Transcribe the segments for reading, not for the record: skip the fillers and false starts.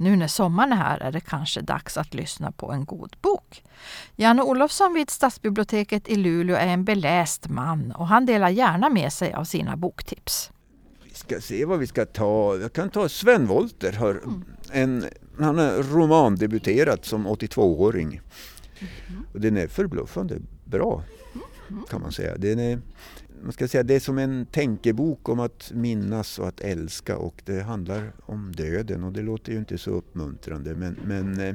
Nu när sommaren är här är det kanske dags att lyssna på en god bok. Janne Olofsson vid Stadsbiblioteket i Luleå är en beläst man och han delar gärna med sig av sina boktips. Vi ska se vad vi ska ta. Jag kan ta Sven Wollter. Han har romandebuterat som 82-åring. Och den är förbluffande bra, kan man säga. Det är som en tänkebok om att minnas och att älska, och det handlar om döden, och det låter ju inte så uppmuntrande, men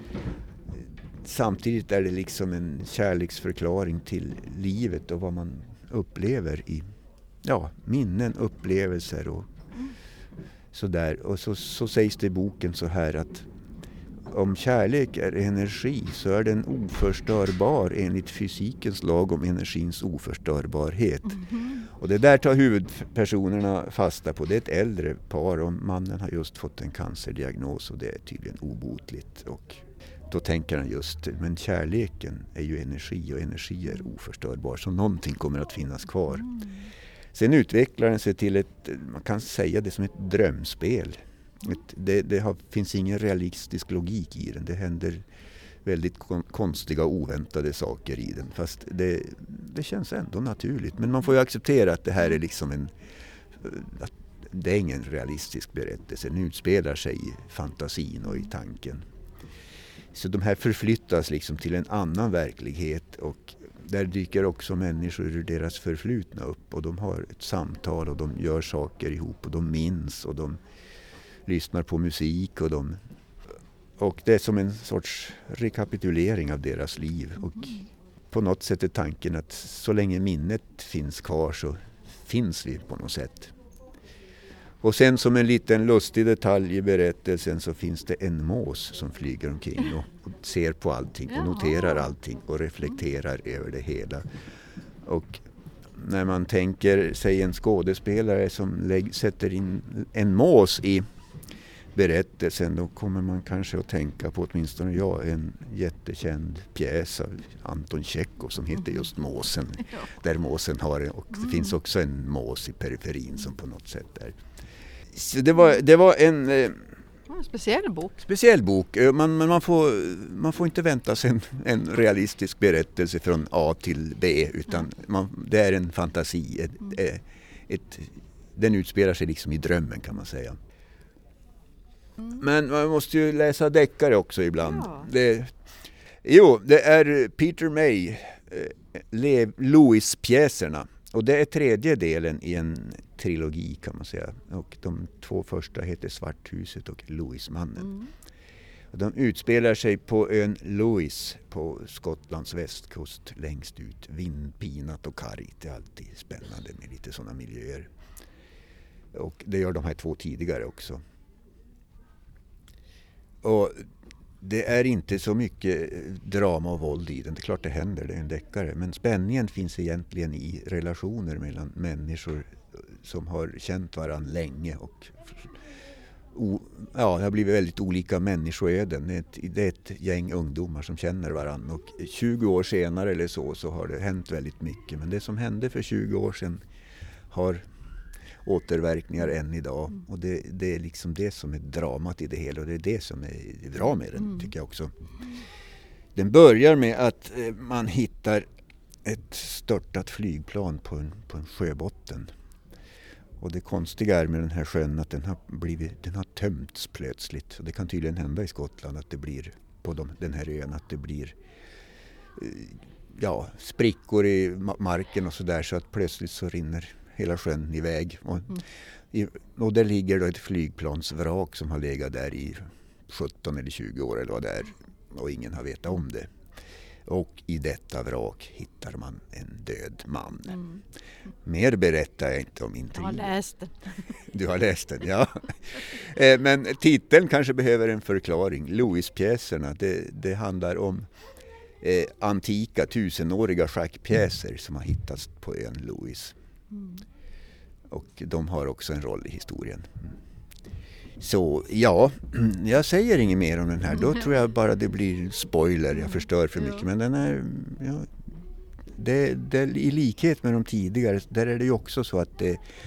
samtidigt är det liksom en kärleksförklaring till livet och vad man upplever i minnen, upplevelser och sådär. Och så sägs det i boken så här att om kärlek är energi så är den oförstörbar enligt fysikens lag om energins oförstörbarhet. Och det där tar huvudpersonerna fasta på. Det är ett äldre par och mannen har just fått en cancerdiagnos och det är tydligen obotligt. Och då tänker han just, men kärleken är ju energi och energi är oförstörbar, så någonting kommer att finnas kvar. Sen utvecklar den sig till man kan säga det som ett drömspel. Finns ingen realistisk logik i den. Det händer väldigt konstiga och oväntade saker i den. Fast det känns ändå naturligt. Men man får ju acceptera att det här är liksom det är ingen realistisk berättelse. Den utspelar sig i fantasin och i tanken. Så de här förflyttas liksom till en annan verklighet, och där dyker också människor ur deras förflutna upp, och de har ett samtal och de gör saker ihop och de minns och de lyssnar på musik och det är som en sorts rekapitulering av deras liv. Och på något sätt är tanken att så länge minnet finns kvar så finns vi på något sätt. Och sen som en liten lustig detalj i berättelsen så finns det en mås som flyger omkring och ser på allting och noterar allting och reflekterar över det hela. Och när man tänker sig en skådespelare som sätter in en mås i berättelsen, då kommer man kanske att tänka på, åtminstone en jättekänd pjäs av Anton Tjechov som heter just Måsen. Där måsen har, och det finns också en mås i periferin som på något sätt är. Så det var en speciell bok. Man får inte vänta sig en realistisk berättelse från A till B, utan det är en fantasi. Den utspelar sig liksom i drömmen, kan man säga. Men man måste ju läsa deckare också ibland. Det är Peter May, Lewis-pjäserna. Och det är tredje delen i en trilogi, kan man säga. Och de två första heter Svarthuset och Louismannen. Och de utspelar sig på ön Lewis på Skottlands västkust, längst ut. Vindpinat och kargt. Det är alltid spännande med lite sådana miljöer. Och det gör de här två tidigare också. Och det är inte så mycket drama och våld i den. Det är klart det händer, det är en deckare. Men spänningen finns egentligen i relationer mellan människor som har känt varandra länge. Och det har blivit väldigt olika människoöden. Det är ett gäng ungdomar som känner varandra. Och 20 år senare eller så har det hänt väldigt mycket. Men det som hände för 20 år sedan har återverkningar än idag, och det är liksom det som är dramat i det hela, och det är det som är bra med den, tycker jag också. Den börjar med att man hittar ett störtat flygplan på en sjöbotten, och det konstiga är med den här sjön att den har tömts plötsligt, och det kan tydligen hända i Skottland att det blir på den här ön att det blir sprickor i marken och sådär, så att plötsligt så rinner hela sjön iväg. Och där ligger då ett flygplansvrak som har legat där i 17 eller 20 år eller vad det är. Och ingen har vetat om det. Och i detta vrak hittar man en död man. Mer berättar jag inte om intervjun. Jag har läst den. Du har läst den, ja. Men titeln kanske behöver en förklaring. Louis-pjäserna, det handlar om antika, 1000-åriga schackpjäser som har hittats på ön Louis. Och de har också en roll i historien. Så jag säger inget mer om den här. Då tror jag bara det blir spoiler. Jag förstör för mycket. Men den är det i likhet med de tidigare, där är det ju också så att det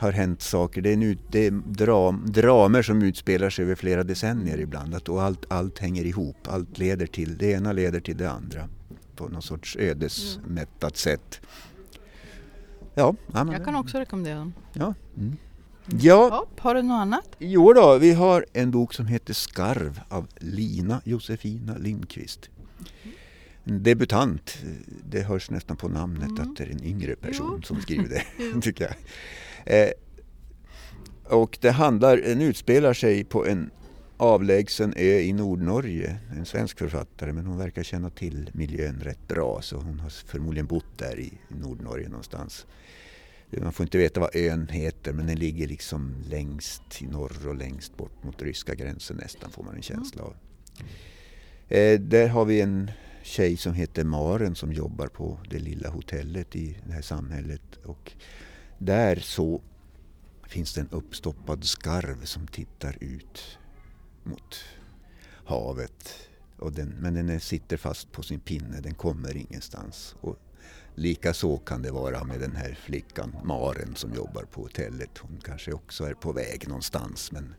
har hänt saker. Det är dramer som utspelar sig över flera decennier ibland. Och allt hänger ihop. Allt leder till, det ena leder till det andra. På någon sorts ödesmättat sätt. Ja, jag kan också rekommendera den. Ja. Ja. Har du något annat? Jo då, vi har en bok som heter Skarv av Lina Josefina Lindqvist. En debutant, det hörs nästan på namnet att det är en yngre person som skriver det, tycker jag. Och den utspelar sig på en avlägsen ö i Nordnorge, en svensk författare, men hon verkar känna till miljön rätt bra, så hon har förmodligen bott där i Nordnorge någonstans. Man får inte veta vad ön heter, men den ligger liksom längst i norr och längst bort mot ryska gränsen nästan, får man en känsla av. Där har vi en tjej som heter Maren som jobbar på det lilla hotellet i det här samhället, och där så finns det en uppstoppad skarv som tittar ut mot havet, men den sitter fast på sin pinne, den kommer ingenstans. Och lika så kan det vara med den här flickan Maren som jobbar på hotellet. Hon kanske också är på väg någonstans, men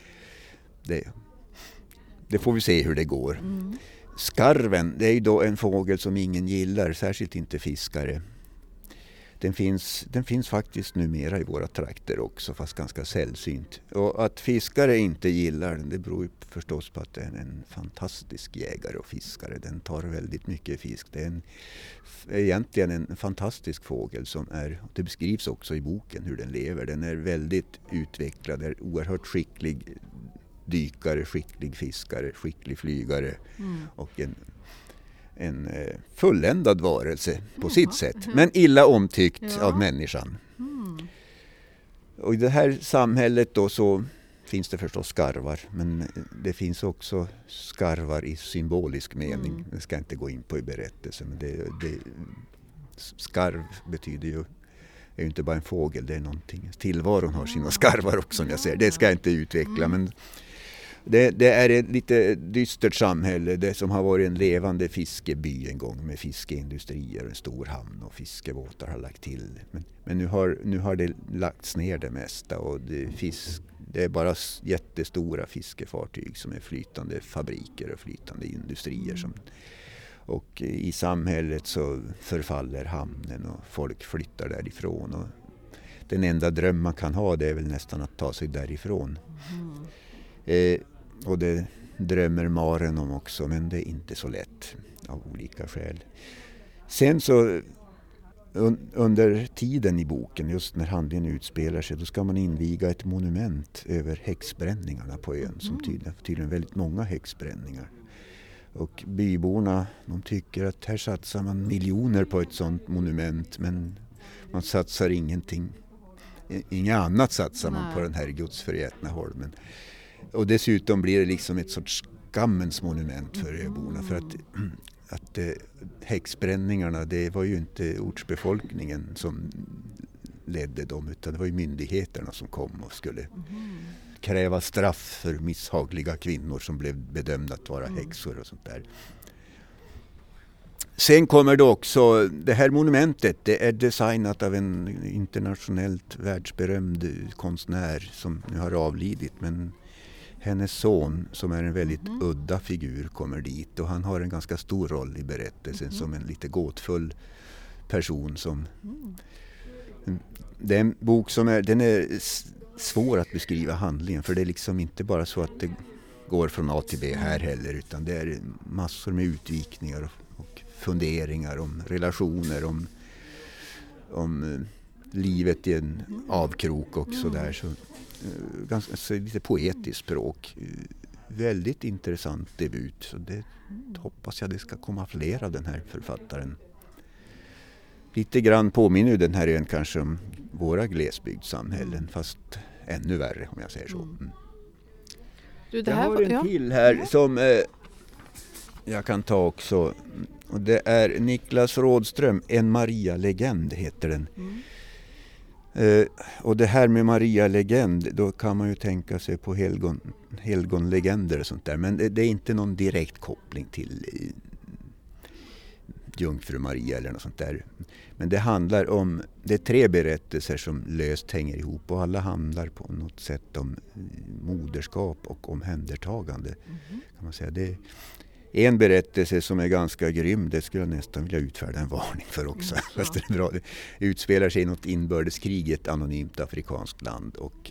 det får vi se hur det går. Skarven, det är ju då en fågel som ingen gillar, särskilt inte fiskare. Den finns faktiskt numera i våra trakter också, fast ganska sällsynt. Och att fiskare inte gillar den, det beror ju förstås på att den är en fantastisk jägare och fiskare. Den tar väldigt mycket fisk. Det är egentligen en fantastisk fågel det beskrivs också i boken hur den lever. Den är väldigt utvecklad, är oerhört skicklig dykare, skicklig fiskare, skicklig flygare och en fulländad varelse på sitt sätt, men illa omtyckt av människan. Och i det här samhället då så finns det förstås skarvar, men det finns också skarvar i symbolisk mening. Det ska jag inte gå in på i berättelsen, men skarv betyder ju, är ju inte bara en fågel, det är någonting. Tillvaron har sina skarvar också, som jag säger. Det ska jag inte utveckla, men det är ett lite dystert samhälle, det som har varit en levande fiskeby en gång med fiskeindustrier, en stor hamn och fiskebåtar har lagt till. Men nu har det lagts ner det mesta, och det är bara jättestora fiskefartyg som är flytande fabriker och flytande industrier. Och i samhället så förfaller hamnen och folk flyttar därifrån. Och den enda dröm man kan ha, det är väl nästan att ta sig därifrån. Och det drömmer Maren om också, men det är inte så lätt av olika skäl. Sen så under tiden i boken, just när handlingen utspelar sig, då ska man inviga ett monument över häxbränningarna på ön, som tydligen väldigt många häxbränningar. Och byborna, de tycker att här satsar man miljoner på ett sånt monument, men man satsar ingenting. Inget annat satsar man på den här gudsförgätna holmen. Och dessutom blir det liksom ett sorts skammens monument för öborna, för att häxbränningarna, det var ju inte ortsbefolkningen som ledde dem, utan det var ju myndigheterna som kom och skulle kräva straff för misshagliga kvinnor som blev bedömda att vara häxor och sånt där. Sen kommer det också, det här monumentet, det är designat av en internationellt världsberömd konstnär som nu har avlidit, men hennes son, som är en väldigt udda figur, kommer dit, och han har en ganska stor roll i berättelsen som en lite gåtfull person. Det är en bok som den är svår att beskriva handlingen, för det är liksom inte bara så att det går från A till B här heller, utan det är massor med utvikningar och funderingar om relationer, om livet i en avkrok och sådär. Så ganska lite poetiskt språk. Väldigt intressant debut. Så det hoppas jag det ska komma fler av den här författaren. Lite grann påminner ju den här ön kanske om våra glesbygdssamhällen, fast ännu värre om jag säger så. Du, det jag här har en till här som jag kan ta också. Och det är Niklas Rådström, En Maria-legend heter den. Och det här med Maria-legend, då kan man ju tänka sig på helgonlegender och sånt där. Men det är inte någon direkt koppling till Jungfru Maria eller något sånt där. Men det handlar om, det är 3 berättelser som löst hänger ihop och alla handlar på något sätt om moderskap och omhändertagande. Kan man säga. Det är en berättelse som är ganska grym, det skulle jag nästan vilja utfärda en varning för också. Fast det är bra. Det utspelar sig i något inbördeskrig i ett anonymt afrikanskt land och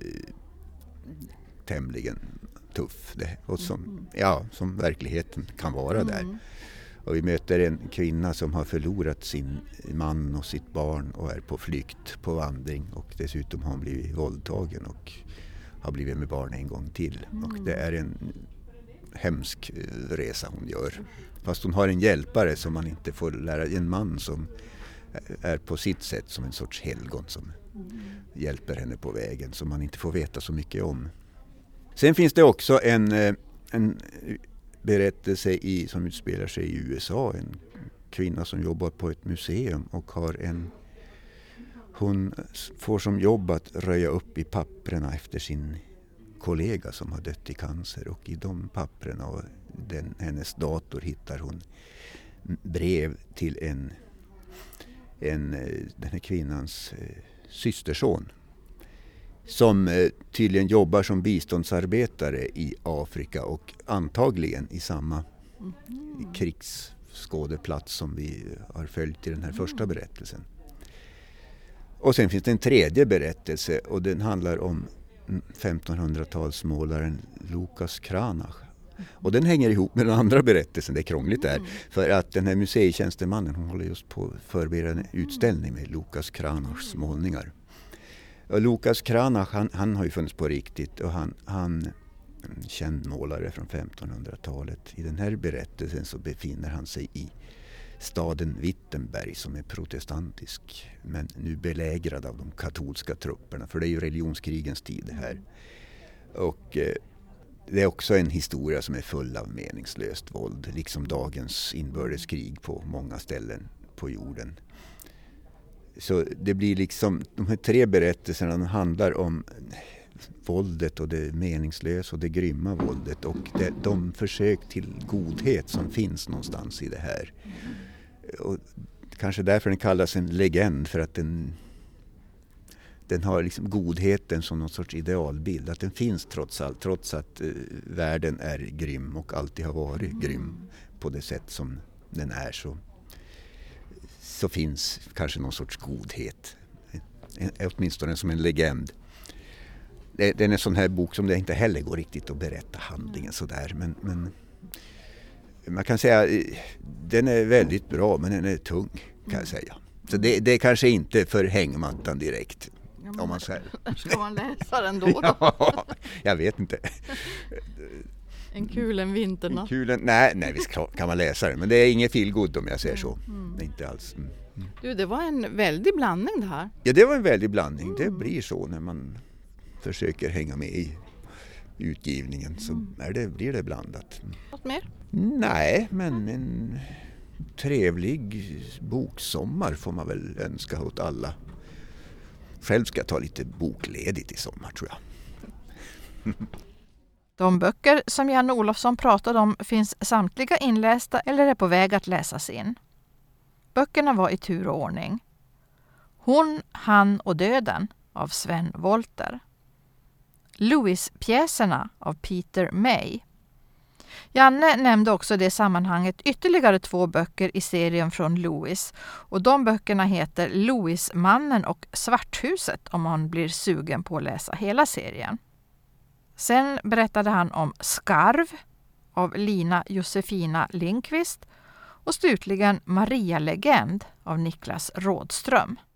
tämligen tuff. Och som verkligheten kan vara där. Och vi möter en kvinna som har förlorat sin man och sitt barn och är på flykt, på vandring. Och dessutom har hon blivit våldtagen och har blivit med barn en gång till. Och det är en hemsk resa hon gör. Fast hon har en hjälpare som man inte får lära. En man som är på sitt sätt som en sorts helgon som hjälper henne på vägen. Som man inte får veta så mycket om. Sen finns det också en berättelse som utspelar sig i USA. En kvinna som jobbar på ett museum och hon får som jobb att röja upp i papperna efter sin kollega som har dött i cancer. Och i de papperna och hennes dator hittar hon brev till den här kvinnans systerson. Som tydligen jobbar som biståndsarbetare i Afrika och antagligen i samma krigsskådeplats som vi har följt i den här första berättelsen. Och sen finns det en tredje berättelse och den handlar om 1500-talsmålaren Lucas Cranach. Och den hänger ihop med den andra berättelsen, det är krångligt där. För att den här museitjänstemannen, hon håller just på att förbereda en utställning med Lucas Cranachs målningar. Och Lucas Cranach, han har ju funnits på riktigt och han känd målare från 1500-talet. I den här berättelsen så befinner han sig i staden Wittenberg som är protestantisk men nu belägrad av de katolska trupperna, för det är ju religionskrigens tid här. Och det är också en historia som är full av meningslöst våld, liksom dagens inbördeskrig på många ställen på jorden. Så det blir liksom, de här 3 berättelserna handlar om våldet och det meningslösa och det grymma våldet och de försök till godhet som finns någonstans i det här. Och kanske därför den kallas en legend, för att den har liksom godheten som någon sorts idealbild. Att den finns trots allt, trots att världen är grym och alltid har varit grym på det sätt som den är, så finns kanske någon sorts godhet. Åtminstone som en legend. Det är en sån här bok som det inte heller går riktigt att berätta handlingen sådär. Men man kan säga den är väldigt bra, men den är tung kan jag säga. Så det är kanske inte för hängmattan direkt. Ja, om man säger. Ska man läsa den då? Ja, jag vet inte. En kul en vinternatt. Nej, visst kan man läsa den. Men det är inget feelgood om jag säger så. Det är inte alls. Du, det var en väldig blandning det här. Ja, det var en väldig blandning. Det blir så när man försöker hänga med i utgivningen. Så blir det blandat. Något mer? Nej, men en trevlig boksommar får man väl önska åt alla. Själv ska jag ta lite bokledigt i sommar, tror jag. De böcker som Janne Olofsson pratade om finns samtliga inlästa eller är på väg att läsas in. Böckerna var i tur och ordning. Hon, han och döden av Sven Wollter. Lewis-pjäserna av Peter May. Janne nämnde också i det sammanhanget ytterligare 2 böcker i serien från Lewis. Och de böckerna heter Lewis-mannen och Svarthuset om man blir sugen på att läsa hela serien. Sen berättade han om Skarv av Lina Josefina Lindqvist och slutligen Maria Legend av Niklas Rådström.